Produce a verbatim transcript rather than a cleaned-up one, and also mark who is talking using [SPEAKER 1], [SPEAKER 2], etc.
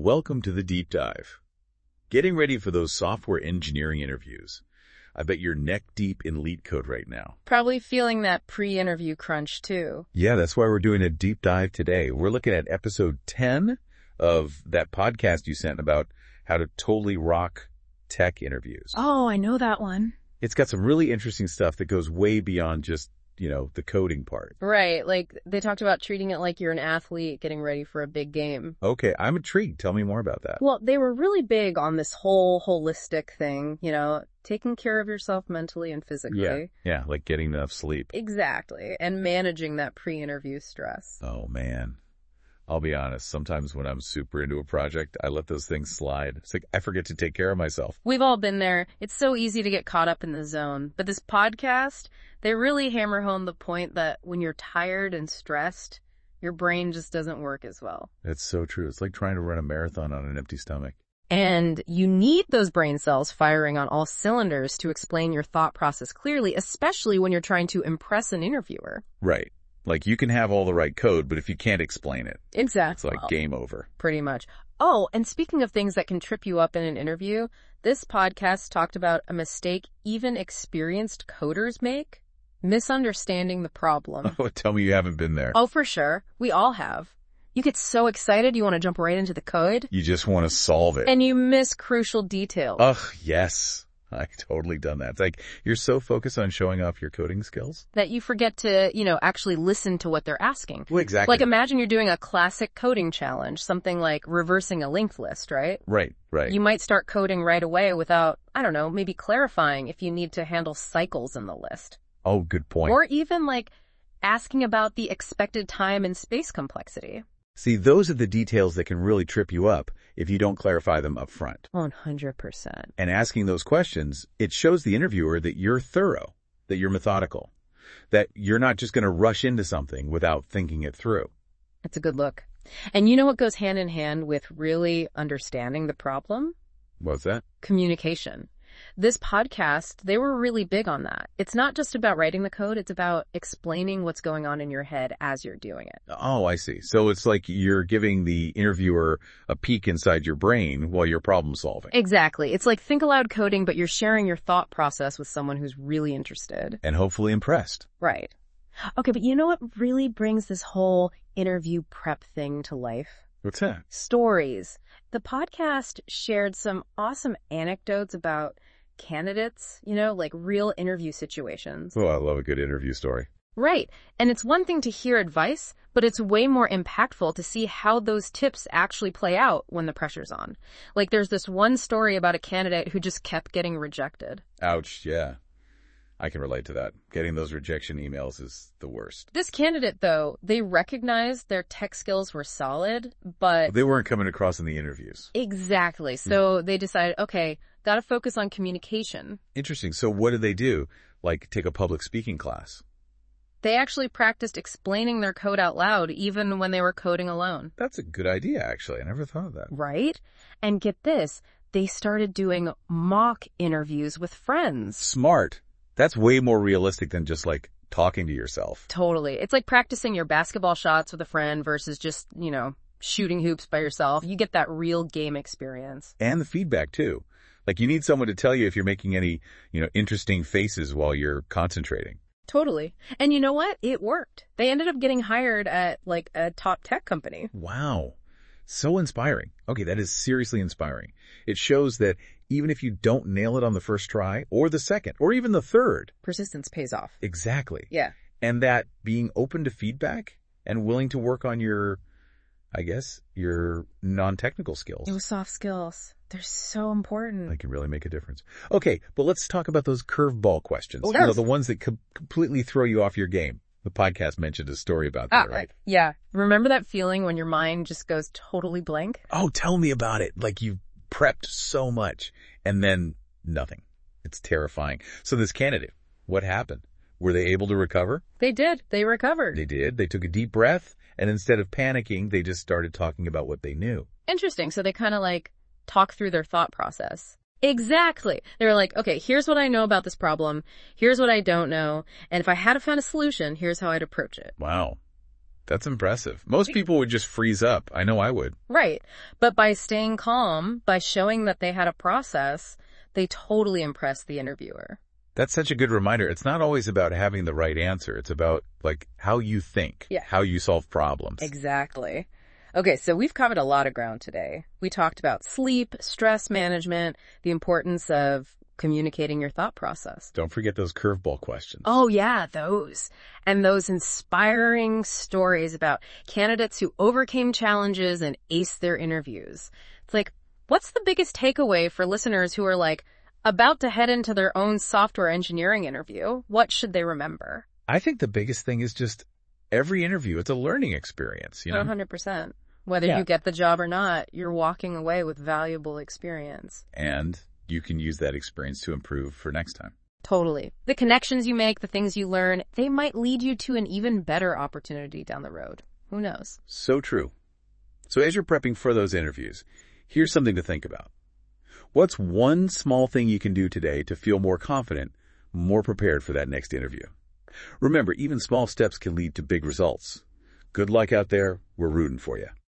[SPEAKER 1] Welcome to the Deep Dive. Getting ready for those software engineering interviews. I bet you're neck deep in leet code right now.
[SPEAKER 2] Probably feeling that pre-interview crunch too.
[SPEAKER 1] Yeah, that's why we're doing a deep dive today. We're looking at episode ten of that podcast you sent about how to totally rock tech interviews.
[SPEAKER 2] Oh, I know that one.
[SPEAKER 1] It's got some really interesting stuff that goes way beyond just, you know, the coding part.
[SPEAKER 2] Right. Like they talked about treating it like you're an athlete getting ready for a big game.
[SPEAKER 1] Okay, I'm intrigued. Tell me more about that.
[SPEAKER 2] Well, they were really big on this whole holistic thing, you know, taking care of yourself mentally and physically.
[SPEAKER 1] Yeah, yeah, like getting enough sleep.
[SPEAKER 2] Exactly. And managing that pre-interview stress.
[SPEAKER 1] Oh, man. I'll be honest. Sometimes when I'm super into a project, I let those things slide. It's like I forget to take care of myself.
[SPEAKER 2] We've all been there. It's so easy to get caught up in the zone. But this podcast, they really hammer home the point that when you're tired and stressed, your brain just doesn't work as well.
[SPEAKER 1] That's so true. It's like trying to run a marathon on an empty stomach.
[SPEAKER 2] And you need those brain cells firing on all cylinders to explain your thought process clearly, especially when you're trying to impress an interviewer.
[SPEAKER 1] Right. Like you can have all the right code, but if you can't explain it,
[SPEAKER 2] exactly,
[SPEAKER 1] it's like well, game over.
[SPEAKER 2] Pretty much. Oh, and speaking of things that can trip you up in an interview, this podcast talked about a mistake even experienced coders make. Misunderstanding the problem.
[SPEAKER 1] Oh, tell me you haven't been there.
[SPEAKER 2] Oh, for sure. We all have. You get so excited you want to jump right into the code.
[SPEAKER 1] You just want to solve it.
[SPEAKER 2] And you miss crucial details.
[SPEAKER 1] Ugh, yes. I've totally done that. It's like you're so focused on showing off your coding skills
[SPEAKER 2] that you forget to, you know, actually listen to what they're asking.
[SPEAKER 1] Well, exactly.
[SPEAKER 2] Like imagine you're doing a classic coding challenge, something like reversing a linked list, right?
[SPEAKER 1] Right, right.
[SPEAKER 2] You might start coding right away without, I don't know, maybe clarifying if you need to handle cycles in the list.
[SPEAKER 1] Oh, good point.
[SPEAKER 2] Or even like asking about the expected time and space complexity.
[SPEAKER 1] See, those are the details that can really trip you up if you don't clarify them up front.
[SPEAKER 2] one hundred percent.
[SPEAKER 1] And asking those questions, it shows the interviewer that you're thorough, that you're methodical, that you're not just going to rush into something without thinking it through.
[SPEAKER 2] That's a good look. And you know what goes hand in hand with really understanding the problem?
[SPEAKER 1] What's that?
[SPEAKER 2] Communication. This podcast, they were really big on that. It's not just about writing the code, it's about explaining what's going on in your head as you're doing it.
[SPEAKER 1] Oh, I see. So it's like you're giving the interviewer a peek inside your brain while you're problem solving.
[SPEAKER 2] Exactly. It's like think aloud coding, but you're sharing your thought process with someone who's really interested.
[SPEAKER 1] And hopefully impressed.
[SPEAKER 2] Right. Okay, but you know what really brings this whole interview prep thing to life?
[SPEAKER 1] What's that?
[SPEAKER 2] Stories. The podcast shared some awesome anecdotes about candidates, you know, like real interview situations.
[SPEAKER 1] Oh, I love a good interview story.
[SPEAKER 2] Right. And it's one thing to hear advice, but it's way more impactful to see how those tips actually play out when the pressure's on. Like there's this one story about a candidate who just kept getting rejected.
[SPEAKER 1] Ouch, yeah. I can relate to that. Getting those rejection emails is the worst.
[SPEAKER 2] This candidate, though, they recognized their tech skills were solid, but...
[SPEAKER 1] They weren't coming across in the interviews.
[SPEAKER 2] Exactly. So they decided, okay, gotta focus on communication.
[SPEAKER 1] Interesting. So what did they do? Like take a public speaking class?
[SPEAKER 2] They actually practiced explaining their code out loud, even when they were coding alone.
[SPEAKER 1] That's a good idea, actually. I never thought of that.
[SPEAKER 2] Right? And get this, they started doing mock interviews with friends.
[SPEAKER 1] Smart. That's way more realistic than just like talking to yourself.
[SPEAKER 2] Totally. It's like practicing your basketball shots with a friend versus just, you know, shooting hoops by yourself. You get that real game experience.
[SPEAKER 1] And the feedback too. Like you need someone to tell you if you're making any, you know, interesting faces while you're concentrating.
[SPEAKER 2] Totally. And you know what? It worked. They ended up getting hired at like a top tech company.
[SPEAKER 1] Wow. So inspiring. Okay, that is seriously inspiring. It shows that even if you don't nail it on the first try, or the second, or even the third,
[SPEAKER 2] persistence pays off.
[SPEAKER 1] Exactly.
[SPEAKER 2] Yeah.
[SPEAKER 1] And that being open to feedback and willing to work on your, I guess, your non-technical skills.
[SPEAKER 2] Those soft skills. They're so important.
[SPEAKER 1] They can really make a difference. Okay, but let's talk about those curveball questions.
[SPEAKER 2] Oh,
[SPEAKER 1] you know, the ones that co- completely throw you off your game. The podcast mentioned a story about that,
[SPEAKER 2] ah,
[SPEAKER 1] right?
[SPEAKER 2] Yeah. Remember that feeling when your mind just goes totally blank?
[SPEAKER 1] Oh, tell me about it. Like you've prepped so much and then nothing. It's terrifying. So this candidate, what happened? Were they able to recover?
[SPEAKER 2] They did. They recovered.
[SPEAKER 1] They did. They took a deep breath and instead of panicking, they just started talking about what they knew.
[SPEAKER 2] Interesting. So they kind of like talk through their thought process. Exactly. They were like, okay, here's what I know about this problem. Here's what I don't know. And if I had to find a solution, here's how I'd approach it.
[SPEAKER 1] Wow. That's impressive. Most people would just freeze up. I know I would.
[SPEAKER 2] Right. But by staying calm, by showing that they had a process, they totally impressed the interviewer.
[SPEAKER 1] That's such a good reminder. It's not always about having the right answer. It's about, like, how you think,
[SPEAKER 2] Yeah.
[SPEAKER 1] how you solve problems.
[SPEAKER 2] Exactly. Okay, so we've covered a lot of ground today. We talked about sleep, stress management, the importance of communicating your thought process.
[SPEAKER 1] Don't forget those curveball questions.
[SPEAKER 2] Oh yeah, those. And those inspiring stories about candidates who overcame challenges and aced their interviews. It's like, what's the biggest takeaway for listeners who are like about to head into their own software engineering interview? What should they remember?
[SPEAKER 1] I think the biggest thing is just every interview, it's a learning experience, you know?
[SPEAKER 2] one hundred percent. Whether
[SPEAKER 1] Yeah.
[SPEAKER 2] you get the job or not, you're walking away with valuable experience.
[SPEAKER 1] And you can use that experience to improve for next time.
[SPEAKER 2] Totally. The connections you make, the things you learn, they might lead you to an even better opportunity down the road. Who knows?
[SPEAKER 1] So true. So as you're prepping for those interviews, here's something to think about. What's one small thing you can do today to feel more confident, more prepared for that next interview? Remember, even small steps can lead to big results. Good luck out there. We're rooting for you.